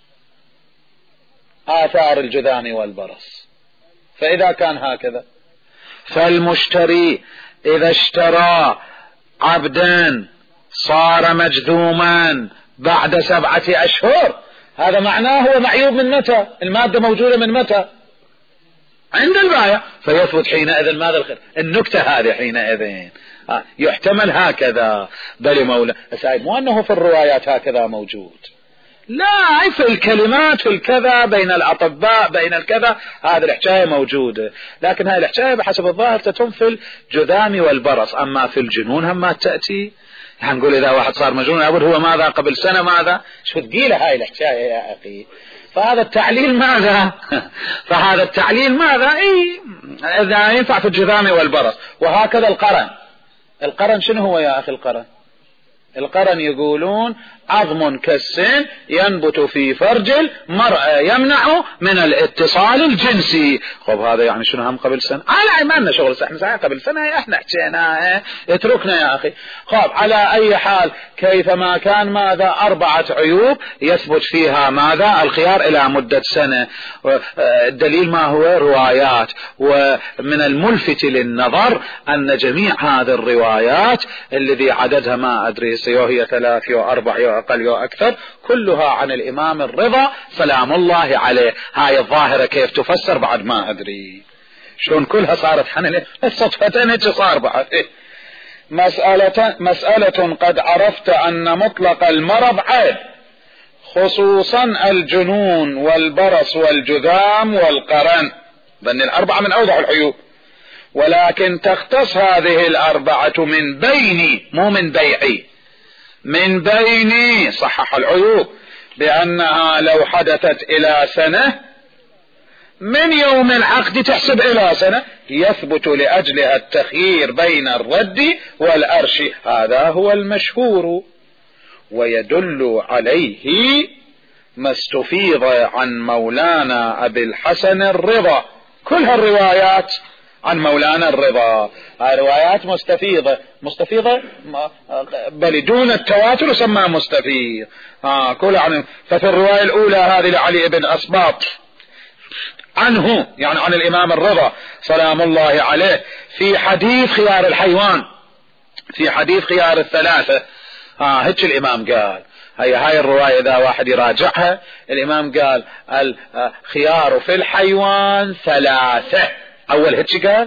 آثار الجذام والبرص. فإذا كان هكذا فالمشتري إذا اشترى عبدا صار مجذوما بعد سبعة أشهر، هذا معناه هو معيوب من متى؟ المادة موجودة من متى؟ عند البائع. فيثبت حينئذ ماذا الخير؟ النكتة هذه حينئذ يحتمل هكذا بل مولا. مو أنه في الروايات هكذا موجود، لا، في الكلمات في الكذا بين الأطباء بين الكذا هذه الحكاية موجودة، لكن هذه الحكاية بحسب الظاهر تتم في الجذام والبرص. أما في الجنون هم ما تأتي. هنقول إذا واحد صار مجنون أقول هو ماذا قبل سنة ماذا؟ شو ثقيلة هاي الحكاية يا أخي. فهذا التعليل ماذا؟ فهذا التعليل ماذا؟ إيه إذا ينفع في الجذام والبرص. وهكذا القرن. القرن شنو هو يا أخي القرن؟ القرن يقولون عظم كالسن ينبت في فرج المرأة يمنع من الاتصال الجنسي. خب هذا يعني شنو هم قبل سنة؟ على ما لنا شغل، احنا ساعة قبل سنة احنا حكينا، اتركنا يا اخي. خب على اي حال كيفما كان ماذا؟ اربعة عيوب يثبت فيها ماذا؟ الخيار الى مدة سنة. الدليل ما هو؟ روايات. ومن الملفت للنظر ان جميع هذه الروايات الذي عددها ما ادري سيو هي ثلاث يو اربع يو اقل يو اكثر كلها عن الامام الرضا سلام الله عليه. هاي الظاهرة كيف تفسر بعد ما ادري شلون كلها صارت عن الصدفتين هيك صار بعد. مسألة مسألة قد عرفت ان مطلق المرض عيب، خصوصا الجنون والبرص والجذام والقرن، ظن الاربعة من اوضح العيوب، ولكن تختص هذه الاربعة من بيني مو من بيعي، من بيني صحح العيوب بأنها لو حدثت إلى سنة من يوم العقد تحسب إلى سنة يثبت لأجلها التخيير بين الرد والأرش. هذا هو المشهور، ويدل عليه ما استفيض عن مولانا أبي الحسن الرضا. كل هالروايات عن مولانا الرضا روايات مستفيضة مستفيضة بل دون التواتر يسمى مستفيض. آه كل عن ففي الرواية الأولى هذه لعلي بن أسباط عنه يعني عن الإمام الرضا سلام الله عليه في حديث خيار الحيوان، في حديث خيار الثلاثة. آه هيك الإمام قال. هي هاي الرواية إذا واحد يراجعها الإمام قال الخيار في الحيوان ثلاثة. أول هيك قال،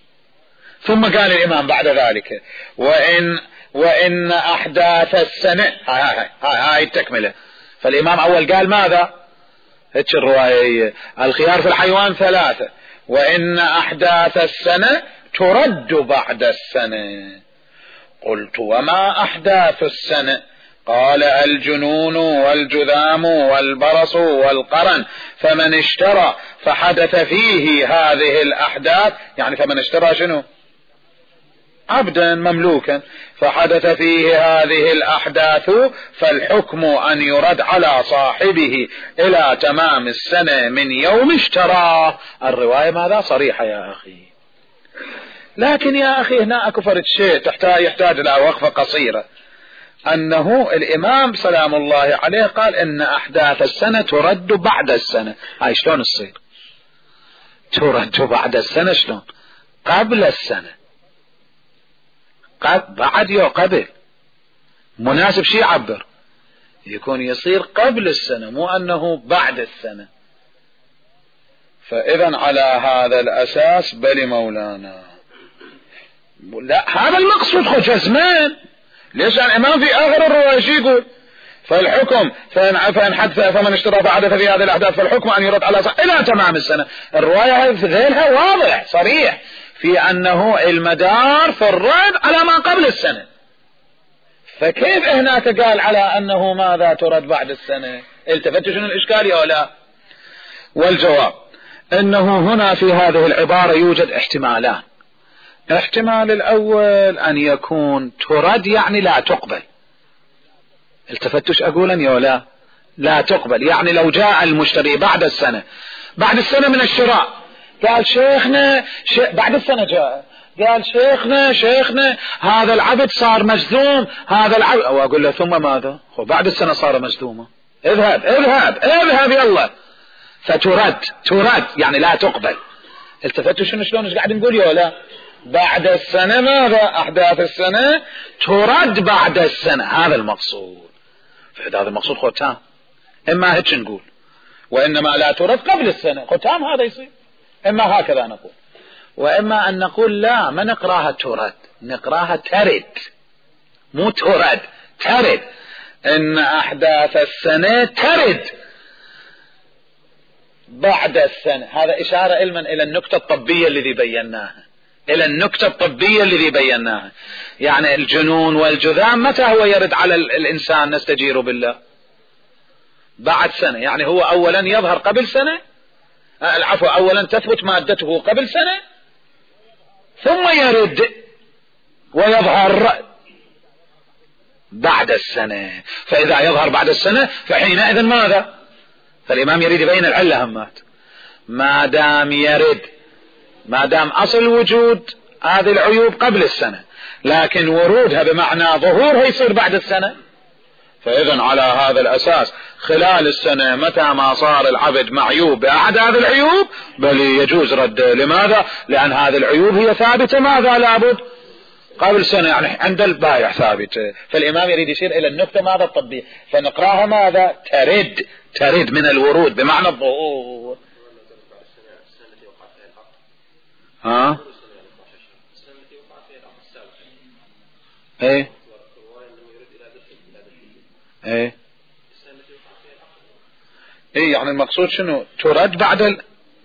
ثم قال الإمام بعد ذلك وإن وإن أحداث السنة. هاي هاي هاي, هاي التكملة. فالإمام أول قال ماذا؟ هيك الرواية الخيار في الحيوان ثلاثة، وإن أحداث السنة ترد بعد السنة. قلت وما أحداث السنة؟ قال الجنون والجذام والبرص والقرن، فمن اشترى فحدث فيه هذه الأحداث، يعني فمن اشترى شنو؟ عبدا مملوكا فحدث فيه هذه الأحداث فالحكم أن يرد على صاحبه إلى تمام السنة من يوم اشتراه. الرواية ماذا؟ صريحة يا أخي. لكن يا أخي هنا أكفرت شيء تحتاج يحتاج إلى وقفة قصيرة، أنه الإمام سلام الله عليه قال إن أحداث السنة ترد بعد السنة. هاي شلون تصير ترد بعد السنة؟ شلون؟ قبل السنة، قبل بعد يو قبل مناسب شي يعبر يكون يصير قبل السنة مو أنه بعد السنة. فإذا على هذا الأساس بل مولانا لا هذا المقصود خو جزمان، ليش الإمام في آخر الرواية شو يقول؟ فالحكم فإن حدث فمن اشترى فحدث في هذه الأحداث فالحكم أن يرد على صح إلى تمام السنة. الرواية في ذيلها واضح صريح في أنه المدار في الرد على ما قبل السنة. فكيف هناك قال على أنه ماذا ترد بعد السنة؟ التفتوا شنو الإشكال يا ولا؟ والجواب أنه هنا في هذه العبارة يوجد احتمالان. احتمال الأول أن يكون ترد يعني لا تقبل. التفتش أقولا يا ولا؟ لا تقبل يعني لو جاء المشتري بعد السنة بعد السنة من الشراء قال شيخنا ش... بعد السنة جاء قال شيخنا شيخنا هذا العبد صار مجذوم هذا العبد، أو أقول له ثم ماذا؟ بعد السنة صار مجذوما، اذهب اذهب اذهب يلا. فترد ترد يعني لا تقبل. التفتوا شنو شلون ايش قاعد نقول يا ولا؟ بعد السنة ماذا؟ أحداث السنة ترد بعد السنة، هذا المقصود. فهذا المقصود ختام. إما هيك نقول وإنما لا ترد قبل السنة ختام هذا يصير، إما هكذا نقول، وإما أن نقول لا ما نقراها ترد نقراها ترد، مو ترد ترد، إن أحداث السنة ترد بعد السنة. هذا إشارة علما إلى النكتة الطبية الذي بيناها، إلى النكتة الطبية الذي بيناها. يعني الجنون والجذام متى هو يرد على الإنسان نستجير بالله؟ بعد سنة. يعني هو أولا يظهر قبل سنة، العفو أولا تثبت مادته قبل سنة ثم يرد ويظهر بعد السنة. فإذا يظهر بعد السنة فحينئذ ماذا؟ فالإمام يريد يبين العلة همات. ما دام يرد ما دام أصل وجود هذه العيوب قبل السنة لكن ورودها بمعنى ظهورها يصير بعد السنة، فإذن على هذا الأساس خلال السنة متى ما صار العبد معيوب بأحد هذه العيوب بل يجوز رد. لماذا؟ لأن هذه العيوب هي ثابتة ماذا لابد؟ قبل سنة، يعني عند البائع ثابتة. فالإمام يريد يشير إلى النكتة ماذا الطبية، فنقراها ماذا؟ ترد ترد من الورود بمعنى الظهور. ها ايه ايه ايه يعني المقصود شنو؟ ترد بعد ال...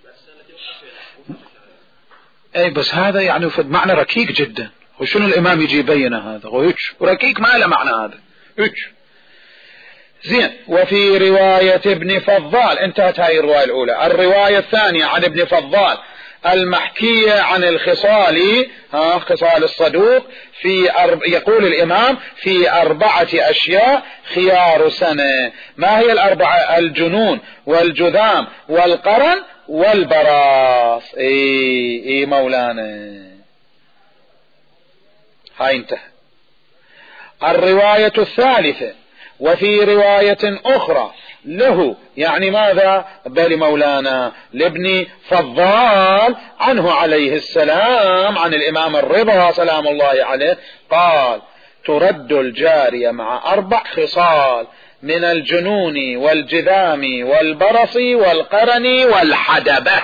ايه بس هذا يعني في معنى ركيك جدا. وشنو الامام يجي يبين هذا؟ وهيك ركيك ما له معنى هذا هيك. زين. وفي رواية ابن فضال انتهت هاي الرواية الاولى. الرواية الثانية عن ابن فضال المحكية عن الخصال، ها خصال الصدوق، في أرب... يقول الإمام في أربعة أشياء خيار سنة. ما هي الأربعة؟ الجنون والجذام والقرن والبراص. اي اي مولانا هاي انتهى. الرواية الثالثة وفي رواية أخرى له، يعني ماذا؟ بل مولانا لابن فضال عنه عليه السلام عن الإمام الرضا سلام الله عليه قال ترد الجارية مع أربع خصال من الجنون والجذام والبرص والقرن والحدبة.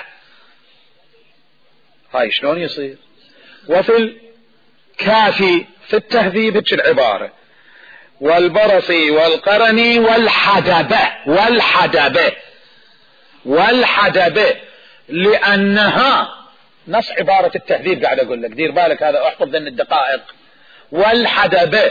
هاي شلون يصير؟ وفي الكافي في التهذيب العبارة والبرص والقرن والحدبة والحدبة والحدبة لأنها نص عبارة التهذيب قاعد أقول لك دير بالك هذا احفظ ذن الدقائق. والحدبة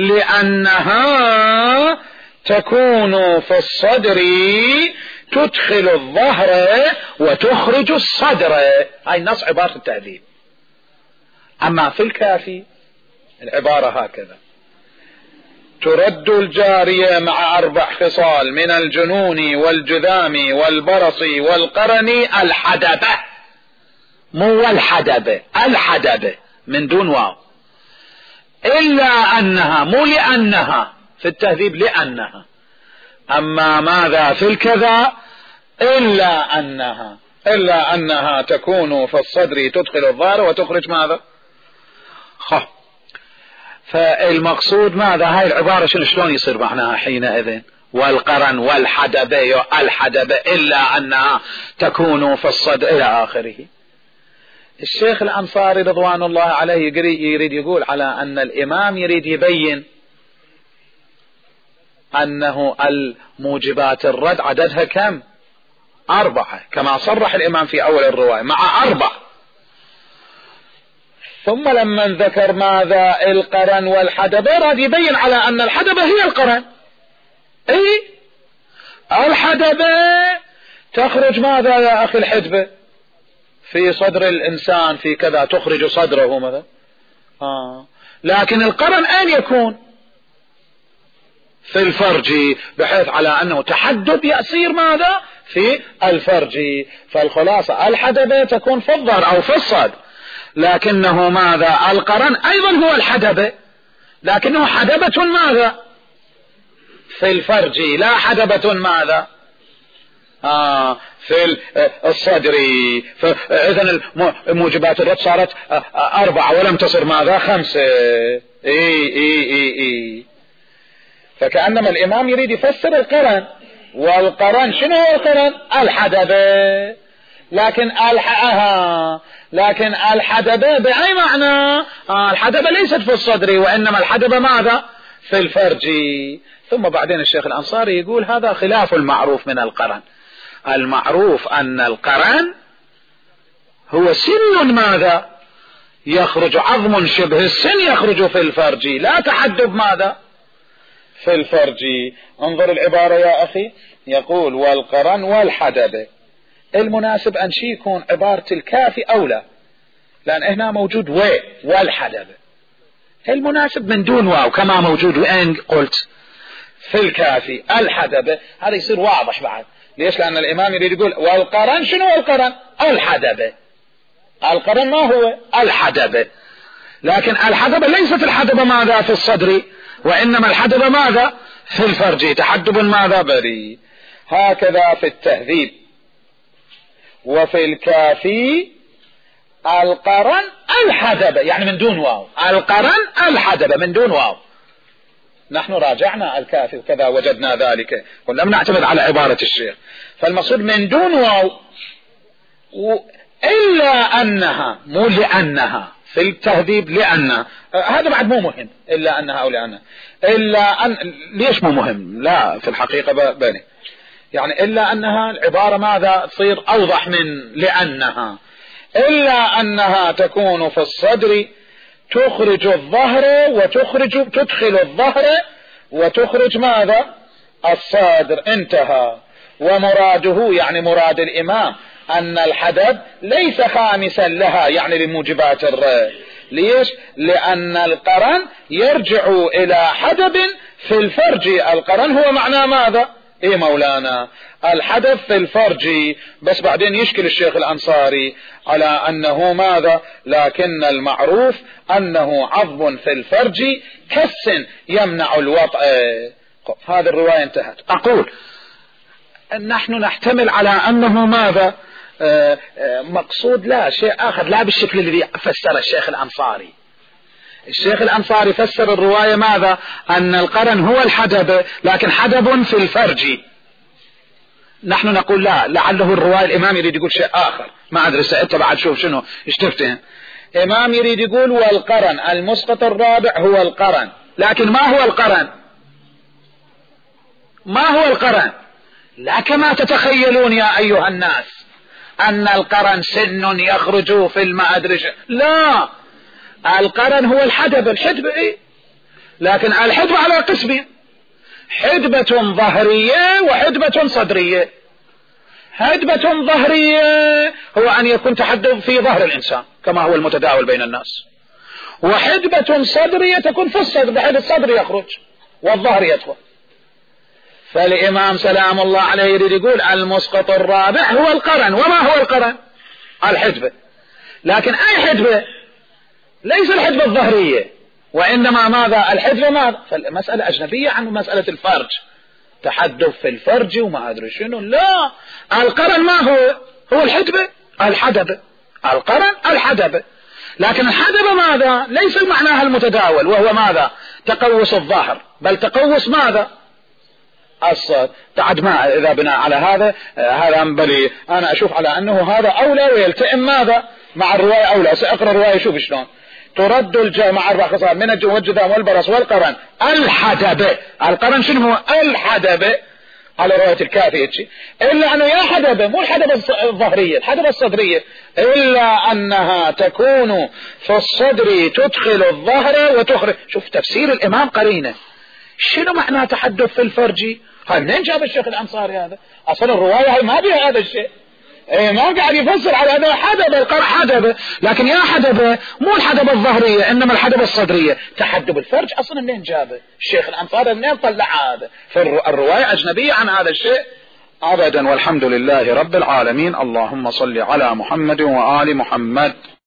لأنها تكون في الصدر تدخل الظهر وتخرج الصدر. هاي نص عبارة التهذيب. أما في الكافي العبارة هكذا ترد الجارية مع أربع خصال من الجنون والجذام والبرص والقرن الحدبة، مو الحدبة الحدبة من دون واو، إلا أنها مو لأنها في التهذيب لأنها. أما ماذا في الكذا إلا أنها إلا أنها تكون في الصدر تدخل الظهر وتخرج ماذا؟ خ فالمقصود ماذا؟ هاي العبارة شنو شلون يصير معناها حينئذ؟ والقرن والحدبة الحدبة إلا أنها تكون في الصدر إلى آخره. الشيخ الأنصاري رضوان الله عليه يريد يقول على أن الإمام يريد يبين أنه الموجبات الرد عددها كم؟ أربعة، كما صرح الإمام في أول الرواية مع أربع. ثم لما ذكر ماذا القرن والحدبة راد يبين على أن الحدبة هي القرن. اي الحدبة تخرج ماذا يا أخي؟ الحدبة في صدر الإنسان في كذا تخرج صدره ماذا. آه. لكن القرن أين يكون؟ في الفرج، بحيث على أنه تحدب يصير ماذا؟ في الفرج. فالخلاصة الحدبة تكون في الظهر أو في الصدر، لكنه ماذا؟ القرن أيضا هو الحدبة، لكنه حدبة ماذا؟ في الفرج، لا حدبة ماذا؟ آه في الصدر. فإذن موجبات الرد صارت أربعة ولم تصر ماذا؟ خمسة. إي إي إي إي. فكأنما الإمام يريد يفسر القرن، والقرن شنو هو القرن؟ الحدبة. لكن الحها لكن الحدبة بأي معنى؟ آه الحدبة ليست في الصدر، وإنما الحدبة ماذا؟ في الفرج. ثم بعدين الشيخ الأنصاري يقول هذا خلاف المعروف من القرن. المعروف أن القرن هو سن ماذا؟ يخرج عظم شبه السن يخرج في الفرج، لا تحدب ماذا؟ في الفرج. انظر العبارة يا أخي، يقول والقرن والحدبة. المناسب أن شي يكون عبارة الكافي أولى، لأن هنا موجود و والحدبة. المناسب من دون واو كما موجود وين قلت في الكافي الحدبة، هذا يصير واضح بعد. ليش؟ لأن الإمام يريد يقول والقرن شنو القرن؟ الحدبة. القرن ما هو؟ الحدبة. لكن الحدبة ليست الحدبة ماذا؟ في الصدر، وإنما الحدبة ماذا؟ في الفرج، تحدب ماذا؟ بري. هكذا في التهذيب. وفي الكافي القرن الحدبة، يعني من دون واو. القرن الحدبة من دون واو. نحن راجعنا الكافي وكذا وجدنا ذلك، ولم نعتمد على عبارة الشيخ. فالمقصود من دون واو، إلا أنها، مو لأنها في التهذيب، لأنها هذا بعد مو مهم، إلا أنها أو لأنها. إلا أن ليش مو مهم؟ لا في الحقيقة بني يعني إلا أنها العبارة ماذا؟ تصير أوضح من لأنها. إلا أنها تكون في الصدر تخرج الظهر وتخرج تدخل الظهر وتخرج ماذا؟ الصدر. انتهى. ومراده يعني مراد الإمام أن الحدب ليس خامسا لها، يعني لموجبات الرد. ليش؟ لأن القرن يرجع إلى حدب في الفرج. القرن هو معنى ماذا؟ ايه مولانا؟ الحدب في الفرج. بس بعدين يشكل الشيخ الأنصاري على أنه ماذا؟ لكن المعروف أنه عظم في الفرج كس يمنع الوطء. هذه الرواية انتهت. أقول نحن نحتمل على أنه ماذا؟ آه آه مقصود لا شيء آخر، لا بالشكل الذي فسر الشيخ الأنصاري. الشيخ الأنصاري فسر الرواية ماذا؟ أن القرن هو الحدب، لكن حدب في الفرج. نحن نقول لا، لعله الرواية الإمام يريد يقول شيء آخر، ما أدري سألت بعد شوف شنو ايش تفتهم. إمام يريد يقول والقرن المسقط الرابع هو القرن، لكن ما هو القرن؟ ما هو القرن؟ لا كما تتخيلون يا أيها الناس أن القرن سن يخرج في المأدرج، لا، القرن هو الحدب. الحدب إيه؟ لكن الحدب على قسمين، حدبة ظهرية وحدبة صدرية. حدبة ظهرية هو أن يكون تحدب في ظهر الإنسان كما هو المتداول بين الناس، وحدبة صدرية تكون في الصدر بحيث الصدر يخرج والظهر يدخل. فالإمام سلام الله عليه يريد يقول المسقط الرابع هو القرن. وما هو القرن؟ الحدبة. لكن أي حدبة؟ ليس الحدبة الظهرية، وإنما ماذا؟ الحدبة ماذا؟ فالمسألة أجنبية عن مسألة الفرج، تحدث في الفرج وما أدري شنو. لا، القرن ما هو؟ هو الحدبة الحدبة. القرن الحدبة. لكن الحدبة ماذا؟ ليس معناها المتداول وهو ماذا؟ تقوس الظهر، بل تقوس ماذا؟ الصدر. تعد ما إذا بناء على هذا هذا بلي أنا أشوف على أنه هذا أولى ويلتئم ماذا؟ مع الرواية أولى. سأقرأ الرواية شوف شلون ترد الجامع أربع خصال من الجذام والجذام والبرص والقرن. الحدب، القرن شنو هو؟ الحدب على رواية الكافية، إلا أنه يا حدبة مو الحدبة الظهرية، الحدبة الصدرية، إلا أنها تكون في الصدر تدخل الظهر وتخرج. شوف تفسير الإمام قرينة. شنو معنى تحدث في الفرج؟ هاي منين جاب الشيخ الأنصاري هذا؟ أصلا الرواية هاي ما بها هذا الشيء، إيه ما قاعد يفسر على هذا حدبة، القرع حدبة، لكن يا حدبة مو الحدبة الظهرية إنما الحدبة الصدرية. تحدب الفرج أصلا منين جابه الشيخ الأنصاري؟ منين طلع هذا؟ فالرواية أجنبية عن هذا الشيء أبدا. والحمد لله رب العالمين. اللهم صل على محمد وآل محمد.